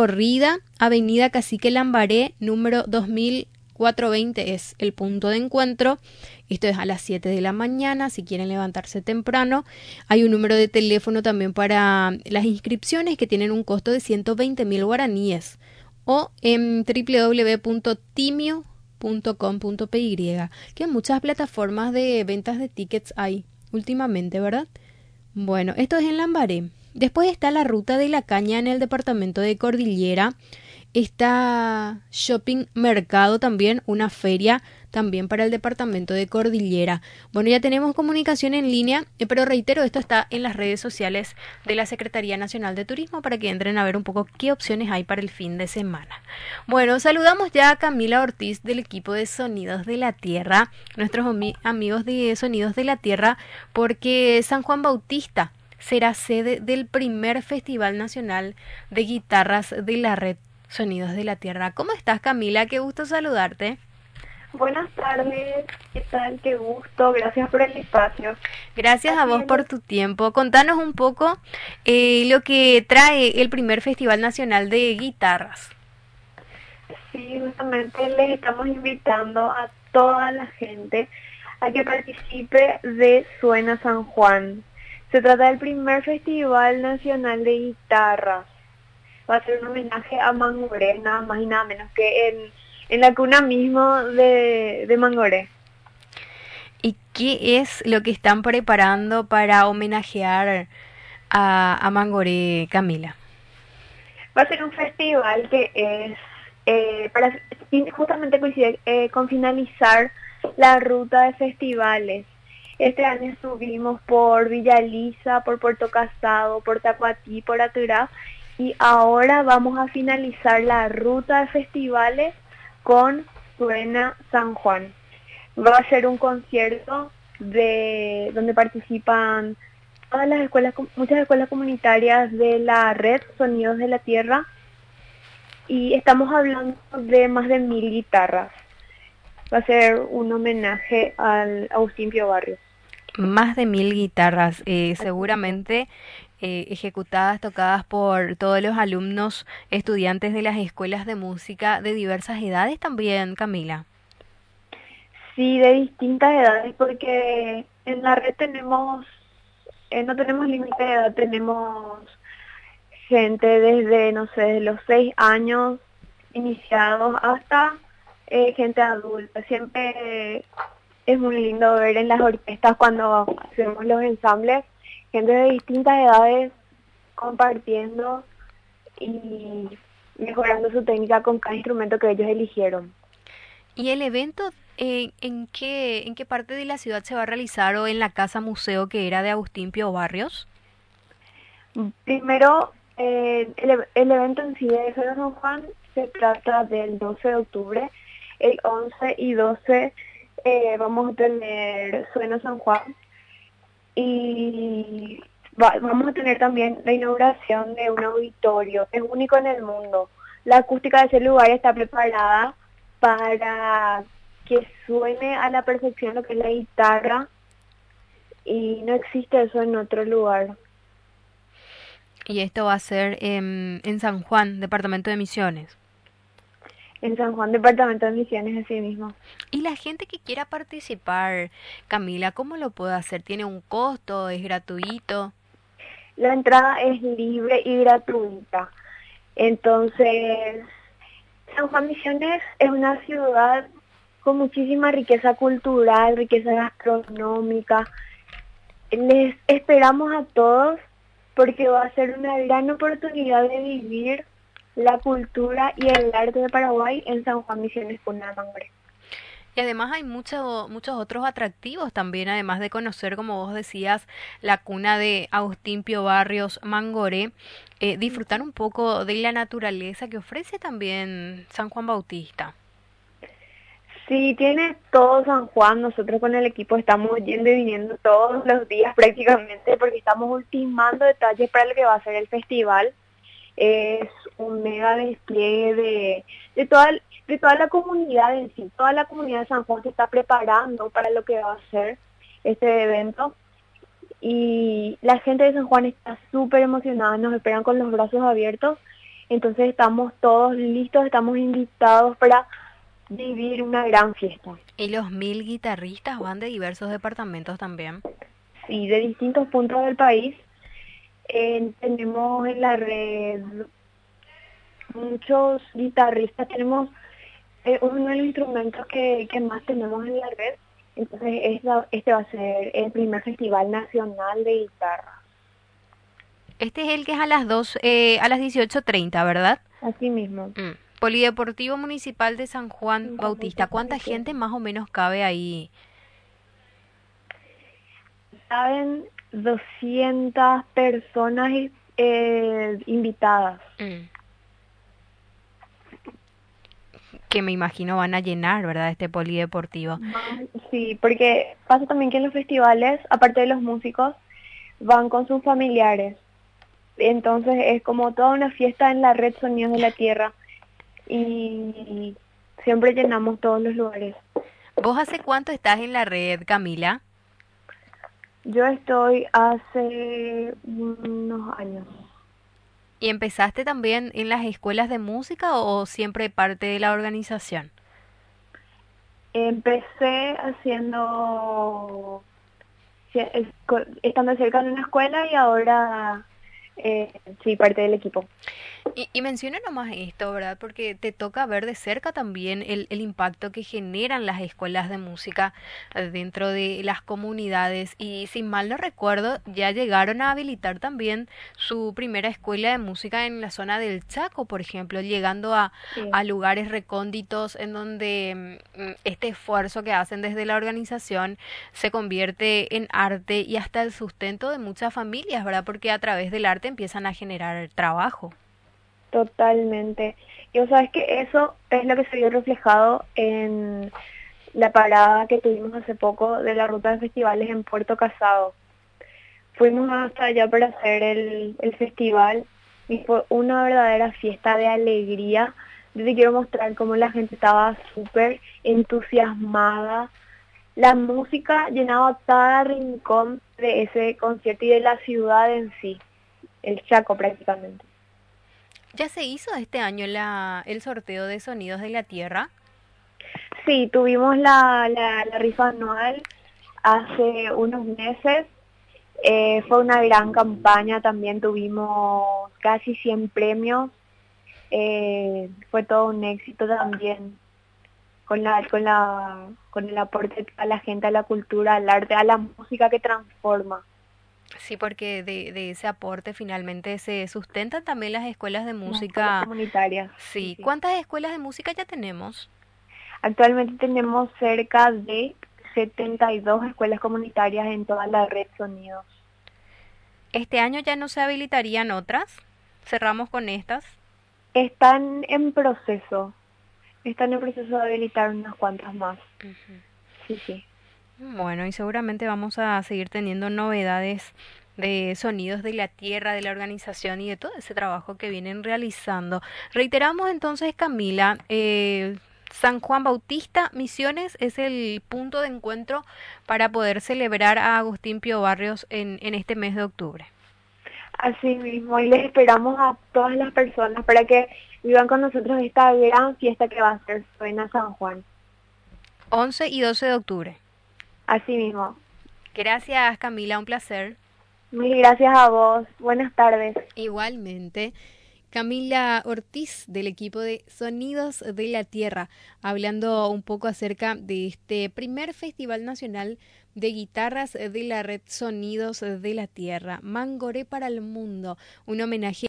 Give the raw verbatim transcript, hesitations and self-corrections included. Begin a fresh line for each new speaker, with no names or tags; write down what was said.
recorrida, Avenida Cacique Lambaré, número dos mil cuatrocientos veinte es el punto de encuentro. Esto es a las siete de la mañana, si quieren levantarse temprano. Hay un número de teléfono también para las inscripciones que tienen un costo de ciento veinte mil guaraníes o en doble u doble u doble u punto timio punto com punto p y, que muchas plataformas de ventas de tickets hay últimamente, ¿verdad? Bueno, esto es en Lambaré. Después está la Ruta de la Caña en el departamento de Cordillera. Está Shopping Mercado también, una feria también para el departamento de Cordillera. Bueno, ya tenemos comunicación en línea, eh, pero reitero, esto está en las redes sociales de la Secretaría Nacional de Turismo para que entren a ver un poco qué opciones hay para el fin de semana. Bueno, saludamos ya a Camila Ortiz del equipo de Sonidos de la Tierra, nuestros ami- amigos de Sonidos de la Tierra, porque San Juan Bautista será sede del primer Festival Nacional de Guitarras de la Red Sonidos de la Tierra. ¿Cómo estás, Camila? Qué gusto saludarte.
Buenas tardes, ¿qué tal? Qué gusto, gracias por el espacio.
Gracias a
Así
vos
es,
por tu tiempo. Contanos un poco eh, lo que trae el primer Festival Nacional de Guitarras.
sí, justamente les estamos invitando a toda la gente a que participe de Suena San Juan. Se trata del primer Festival Nacional de Guitarras. Va a ser un homenaje a Mangoré, nada más y nada menos que en, en la cuna mismo de, de Mangoré.
¿Y qué es lo que están preparando para homenajear a, a Mangoré, Camila?
Va a ser un festival que es eh, para justamente coincide eh, con finalizar la ruta de festivales. Este año estuvimos por Villa Elisa, por Puerto Casado, por Tacuatí, por Aturá, y ahora vamos a finalizar la ruta de festivales con Suena San Juan. Va a ser un concierto de donde participan todas las escuelas, muchas escuelas comunitarias de la red Sonidos de la Tierra, y estamos hablando de más de mil guitarras. Va a ser un homenaje al Agustín Pío Barrios.
Más de mil guitarras, eh,
Así mismo.
seguramente eh, ejecutadas, tocadas por todos los alumnos, estudiantes de las escuelas de música de diversas edades también, Camila.
Sí, de distintas edades, porque en la red tenemos, eh, no tenemos límite de edad, tenemos gente desde, no sé, los seis años iniciados hasta eh, gente adulta. Siempre eh, es muy lindo ver en las orquestas cuando hacemos los ensambles, gente de distintas edades compartiendo y mejorando su técnica con cada instrumento que ellos eligieron.
¿Y el evento eh, en qué, en qué parte de la ciudad se va a realizar o en la casa museo que era de Agustín Pío Barrios?
Primero, eh, el, el evento en sí de Suena San Juan se trata del doce de octubre. El once y doce eh, vamos a tener Suena San Juan y va- vamos a tener también la inauguración de un auditorio. Es único en el mundo. La acústica de ese lugar está preparada para que suene a la perfección lo que es la guitarra, y no existe eso en otro lugar.
Y esto va a ser en, en San Juan, departamento de Misiones.
En San Juan, departamento de Misiones, así mismo.
Y la gente que quiera participar, Camila, ¿cómo lo puede hacer? ¿Tiene un costo? ¿Es gratuito?
La entrada es libre y gratuita. Entonces, San Juan Misiones es una ciudad con muchísima riqueza cultural, riqueza gastronómica. Les esperamos a todos porque va a ser una gran oportunidad de vivir la cultura y el arte de Paraguay en San Juan Misiones, Cuna de Mangoré.
Y además hay mucho- muchos otros atractivos también, además de conocer, como vos decías, la cuna de Agustín Pío Barrios, Mangoré, eh, disfrutar un poco de la naturaleza que ofrece también San Juan Bautista.
Sí, tiene todo San Juan. Nosotros con el equipo estamos yendo y viniendo todos los días prácticamente porque estamos ultimando detalles para lo que va a ser el festival. Es un mega despliegue de, de, toda, de toda la comunidad en sí. Toda la comunidad de San Juan se está preparando para lo que va a ser este evento. Y la gente de San Juan está súper emocionada, nos esperan con los brazos abiertos Entonces estamos todos listos, estamos invitados para vivir una gran fiesta.
Y los mil guitarristas van de diversos departamentos también.
Sí, de distintos puntos del país. Eh, tenemos en la red muchos guitarristas, tenemos eh, uno de los instrumentos que, que más tenemos en la red, entonces esta, este va a ser el primer festival nacional de guitarra.
Este es el que es a las dos, eh, a las dieciocho treinta, ¿verdad?
Así mismo.
Mm. Polideportivo Municipal de San Juan Bautista. ¿Cuánta gente más o menos cabe ahí?
Saben, doscientas personas eh, invitadas.
Mm. Que me imagino van a llenar, ¿verdad? Este polideportivo.
Sí, porque pasa también que en los festivales, aparte de los músicos, van con sus familiares. Entonces es como toda una fiesta en la red Sonidos de la Tierra. Y siempre llenamos todos los lugares.
¿Vos hace cuánto estás en la red, Camila?
Yo estoy hace unos años.
¿Y empezaste también en las escuelas de música o siempre parte de la organización?
Empecé haciendo, estando cerca de una escuela y ahora eh, sí, parte del equipo.
Y, y menciona nomás esto, ¿verdad? Porque te toca ver de cerca también el, el impacto que generan las escuelas de música dentro de las comunidades. Y si mal no recuerdo, ya llegaron a habilitar también su primera escuela de música en la zona del Chaco, por ejemplo, llegando a, sí. a lugares recónditos en donde mm, este esfuerzo que hacen desde la organización se convierte en arte y hasta el sustento de muchas familias, ¿verdad? Porque a través del arte empiezan a generar trabajo.
Totalmente. Y vos sabes que eso es lo que se vio reflejado en la parada que tuvimos hace poco de la ruta de festivales en Puerto Casado. Fuimos hasta allá para hacer el, el festival y fue una verdadera fiesta de alegría. Yo te quiero mostrar cómo la gente estaba súper entusiasmada. La música llenaba cada rincón de ese concierto y de la ciudad en sí, el Chaco prácticamente.
¿Ya se hizo este año la, el sorteo de Sonidos de la Tierra?
Sí, tuvimos la, la, la rifa anual hace unos meses. Eh, fue una gran campaña, también tuvimos casi cien premios. Eh, fue todo un éxito también con la, con la, con el aporte a la gente, a la cultura, al arte, a la música que transforma.
Sí, porque de, de ese aporte finalmente se sustentan también las escuelas de música
escuelas comunitarias.
Sí.
Sí, sí.
¿Cuántas escuelas de música ya tenemos?
Actualmente tenemos cerca de setenta y dos escuelas comunitarias en toda la red Sonidos.
¿Este año ya no se habilitarían otras? ¿Cerramos con estas?
Están en proceso. Están en proceso de habilitar unas cuantas más. Uh-huh. Sí, sí.
Bueno, y seguramente vamos a seguir teniendo novedades de Sonidos de la Tierra, de la organización y de todo ese trabajo que vienen realizando. Reiteramos entonces, Camila, eh, San Juan Bautista, Misiones, es el punto de encuentro para poder celebrar a Agustín Pío Barrios en, en este mes de octubre.
Así mismo, y les esperamos a todas las personas para que vivan con nosotros esta gran fiesta que va a ser Suena San Juan.
once y doce de octubre.
Así mismo.
Gracias, Camila, un placer.
Mil gracias a vos. Buenas tardes.
Igualmente. Camila Ortiz del equipo de Sonidos de la Tierra, hablando un poco acerca de este primer Festival Nacional de Guitarras de la Red Sonidos de la Tierra, Mangoré para el Mundo, un homenaje